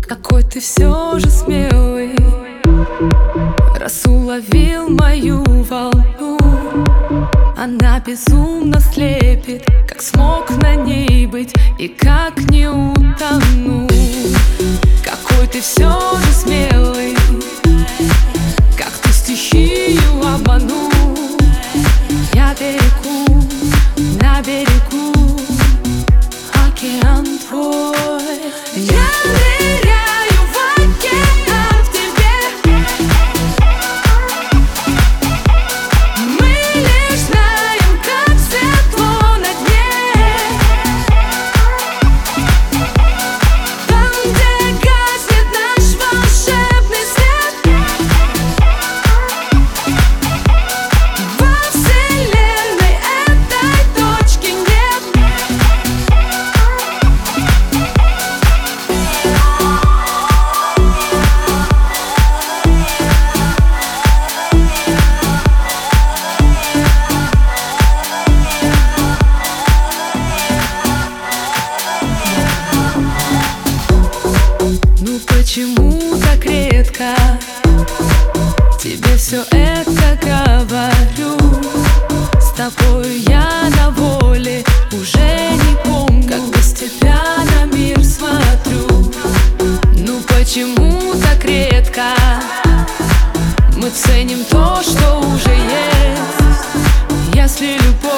Какой ты все же смелый, раз уловил мою волну. Она безумно слепит, как смог на ней быть и как не утону. Какой ты все же смелый, как ты стихию обманул. Я берегу, на берегу океан твой. Я ныряю в океан в тебе. Мы лишь знаем, как светло на дне. Там, где гаснет наш волшебный свет, во вселенной этой точки нет. Ну почему так редко тебе все это говорю? С тобой я на воле, уже не помню, как без тебя на мир смотрю. Ну почему так редко мы ценим то, что уже есть? Если любовь